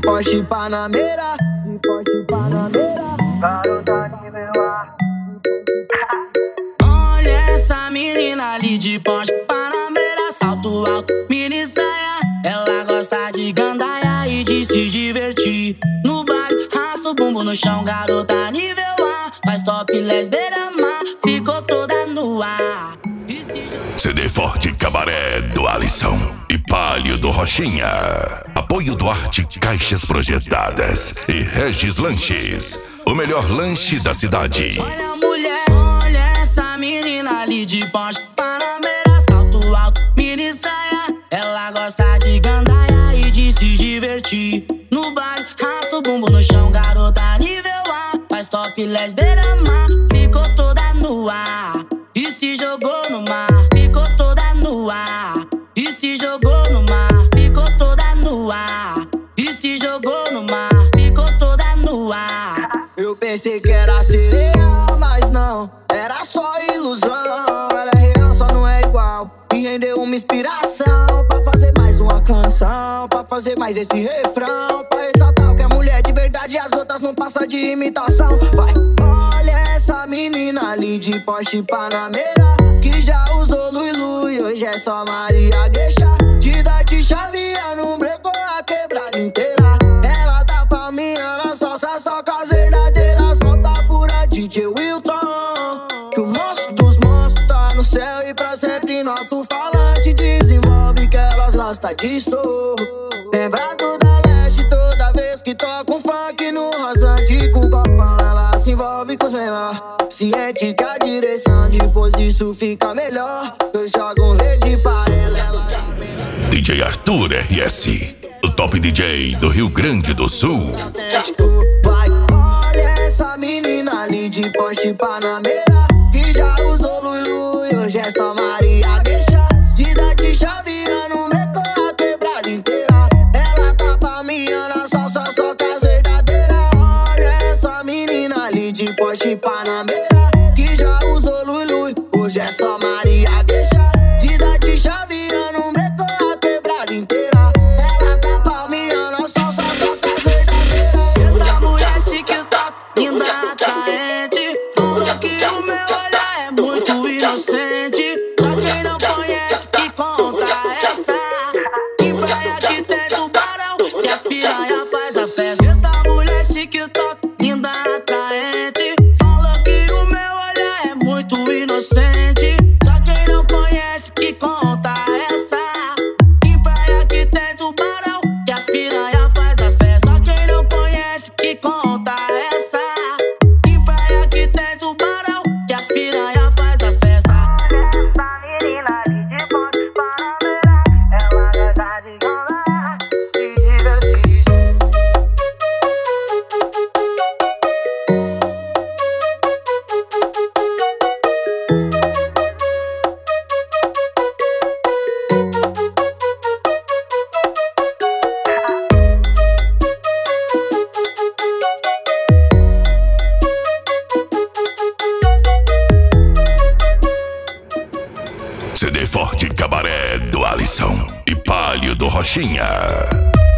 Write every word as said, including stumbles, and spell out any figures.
Porsche Panamera, de Porsche Panamera, garota nível A. Olha essa menina ali de Porsche Panamera, salto alto, mini saia. Ela gosta de gandaia e de se divertir. No baile, raça o bumbum no chão, garota nível A. Faz topless beira-mar, ficou toda nua. C D Forte Cabaré do Alisson e Palio do Rochinha. Apoio Duarte Caixas Projetadas e Regis Lanches, o melhor lanche da cidade. Olha a mulher, olha essa menina ali de Porsche Panamera, salto alto, mini saia. Ela gosta de gandaia e de se divertir. No baile, raça o bumbum no chão, garota nível A. Faz topless beira-mar, ficou toda nua e se jogou no mar. Ficou toda nua e se jogou no mar. Ficou toda nua e se jogou no mar. Ficou toda nua. Eu pensei que era sereia, mas não, era só ilusão. Ela é real, só não é igual. Me rendeu uma inspiração pra fazer mais uma canção, pra fazer mais esse refrão, pra ressaltar o que é mulher de verdade e as outras não passam de imitação. Vai, olha essa menina ali de Porsche Panamera, que já usou Lui Lui, hoje é só Maria Gueixa. Te dá de chavinha, não brecou a quebrada inteira. Ela dá pra mim, ela só só com as verdadeiras. Solta pura D J Wilton, que o monstro dos monstros tá no céu e pra sempre no alto-falante desenvolve que elas gostam disso. Lembrado da leste toda vez que toca um funk no rasante com o copão, ela se envolve com os menores. Ciente que a direção depois disso fica melhor. Eu jogo um verde pra ela, ela dá melhor. D J Arthur R S, o top D J do Rio Grande do Sul. Vai, olha essa menina ali de Porsche Panamera, que já usou Lui Lui, hoje é só Maria Gueixa. Te dá de chavinha, não brecou a quebrada inteira. Ela tá pra mim, ela só, só, só com as verdadeiras. Olha essa menina ali de Porsche Panamera, que já usou Lui Lui, hoje é só Maria Gueixa. Te dá de chavinha, não brecou a quebrada inteira. Ela tá pra mim, ela só, só, só com as verdadeiras. Senta mulher chique, top, linda, atraente. Falou que o meu olhar é muito inocente. Só quem não conhece que conta essa. Em praia que tem tubarão, que as piranha faz a festa. Senta mulher chique, top, linda, atraente. Falou que o meu olhar é muito inocente. Só quem não conhece que conta essa. Em praia que tem tubarão, que as piranha faz a festa. Só quem não conhece que conta essa. Em praia que tem tubarão, que as piranha faz a festa. Essa menina ali de Porsche Panamera, ela gosta de ganhar e divertir. C D Forte Cabaré do Alisson e Palio do Rochinha.